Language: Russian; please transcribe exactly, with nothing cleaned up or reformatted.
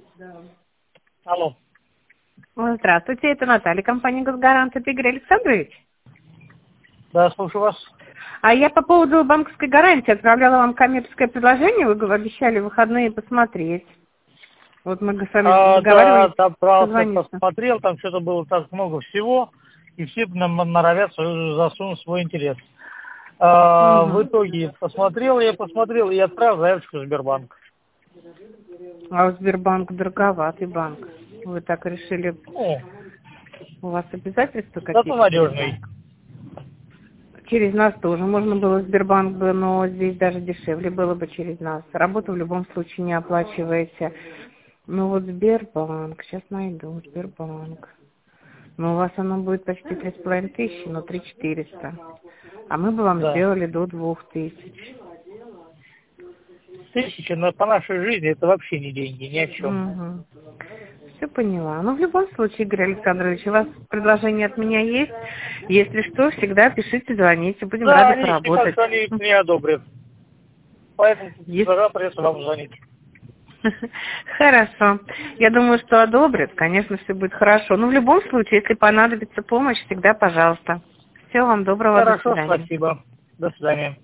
Алло. Здравствуйте, это Наталья, компания «Газгарант». Это Игорь Александрович? Да, слушаю вас. А я по поводу банковской гарантии отправляла вам коммерческое предложение, вы обещали в выходные посмотреть. Вот мы с вами А, договаривались да, добрался, позвониться. посмотрел, там что-то было так много всего, и все нам норовят засунуть свой интерес. А, Угу. В итоге посмотрел, я посмотрел и отправил заявочку в Сбербанк. А у Сбербанк дороговатый банк. Вы так решили, Ну, у вас обязательства зато какие-то? надежный. Через нас тоже можно было Сбербанк бы, но здесь даже дешевле было бы через нас. Работу в любом случае не оплачиваете. Ну вот Сбербанк, сейчас найду, Сбербанк. Ну у вас оно будет почти три с половиной тысячи, но три четыреста. А мы бы вам Да. сделали до двух тысяч. Тысяча, но по нашей жизни это вообще не деньги, ни о чем. Угу. Все поняла. Ну, в любом случае, Игорь Александрович, у вас предложение от меня есть. Если что, всегда пишите, звоните. Будем Да, рады они поработать. считают, что они их не одобрят. Поэтому Есть. тогда придется вам звонить. Хорошо. Я думаю, что одобрят. Конечно, все будет хорошо. Но в любом случае, если понадобится помощь, всегда пожалуйста. Всего вам доброго. До Хорошо, свидания. спасибо. До свидания.